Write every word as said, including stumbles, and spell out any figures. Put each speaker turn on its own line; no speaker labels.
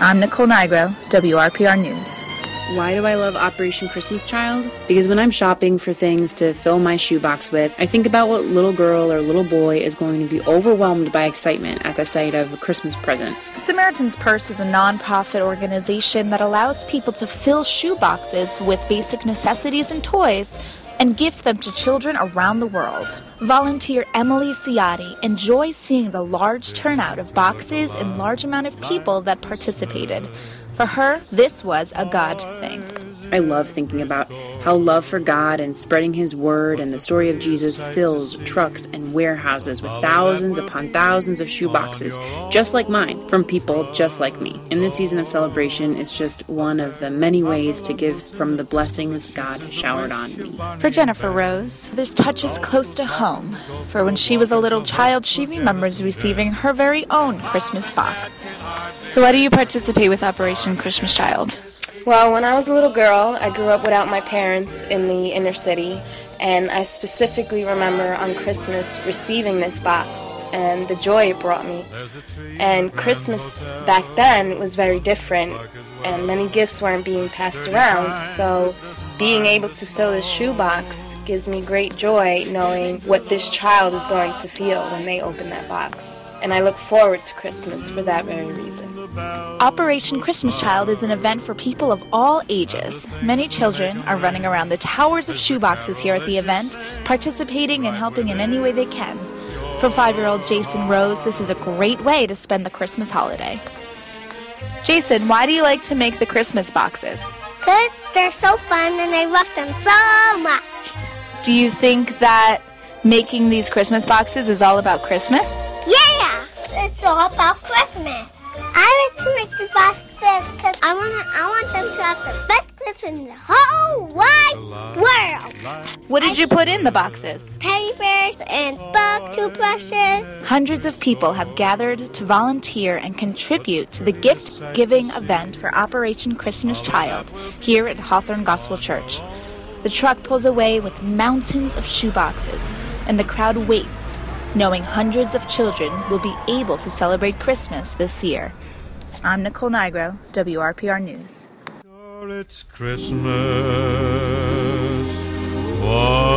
I'm Nicole Nigro, W R P R News.
Why do I love Operation Christmas Child? Because when I'm shopping for things to fill my shoebox with, I think about what little girl or little boy is going to be overwhelmed by excitement at the sight of a Christmas present.
Samaritan's Purse is a non-profit organization that allows people to fill shoeboxes with basic necessities and toys and gift them to children around the world. Volunteer Emily Ciotti enjoys seeing the large turnout of boxes and large amount of people that participated. For her, this was a God thing.
I love thinking about how love for God and spreading His word and the story of Jesus fills trucks and warehouses with thousands upon thousands of shoeboxes, just like mine, from people just like me. And this season of celebration is just one of the many ways to give from the blessings God showered on me.
For Jennifer Rose, this touches close to home. For when she was a little child, she remembers receiving her very own Christmas box. So why do you participate with Operation Christmas Child?
Well, when I was a little girl, I grew up without my parents in the inner city, and I specifically remember on Christmas receiving this box and the joy it brought me. And Christmas back then was very different, and many gifts weren't being passed around, so being able to fill this shoebox gives me great joy knowing what this child is going to feel when they open that box. And I look forward to Christmas for that very reason.
Operation Christmas Child is an event for people of all ages. Many children are running around the towers of shoeboxes here at the event, participating and helping in any way they can. For five-year-old Jason Rose, this is a great way to spend the Christmas holiday. Jason, why do you like to make the Christmas boxes?
Because they're so fun and I love them so much.
Do you think that making these Christmas boxes is all about Christmas?
Yeah, it's all about Christmas. I like to make the boxes because I want I want them to have the best Christmas in the whole wide world.
What did you put in the boxes?
Teddy bears and bug toothbrushes.
Hundreds of people have gathered to volunteer and contribute to the gift-giving event for Operation Christmas Child here at Hawthorne Gospel Church. The truck pulls away with mountains of shoeboxes, and the crowd waits, knowing hundreds of children will be able to celebrate Christmas this year. I'm Nicole Nigro, W R P R News.
It's Christmas. Why?